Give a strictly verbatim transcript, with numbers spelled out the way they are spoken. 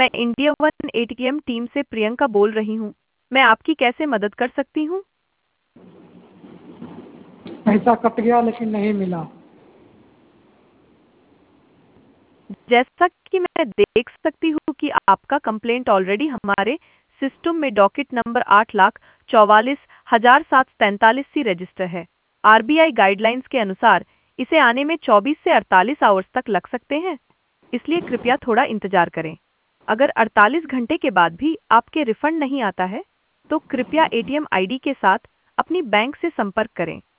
मैं India one ATM team से प्रियंका बोल रही हूँ। मैं आपकी कैसे मदद कर सकती हूँ? पैसा कट गया लेकिन नहीं मिला। जैसा कि मैं देख सकती हूँ कि आपका कंप्लेंट ऑलरेडी हमारे सिस्टम में डॉकेट नंबर आठ लाख चौवालीस हजार सात सौ तैंतालीस सी रजिस्टर है। आरबीआई गाइडलाइंस के अनुसार इसे आने में चौबीस से अड़तालीस आवर्स तक लग सकते हैं, इसलिए कृपया थोड़ा इंतजार करें। अगर अड़तालीस घंटे के बाद भी आपके रिफंड नहीं आता है, तो कृपया एटीएम आईडी के साथ अपनी बैंक से संपर्क करें।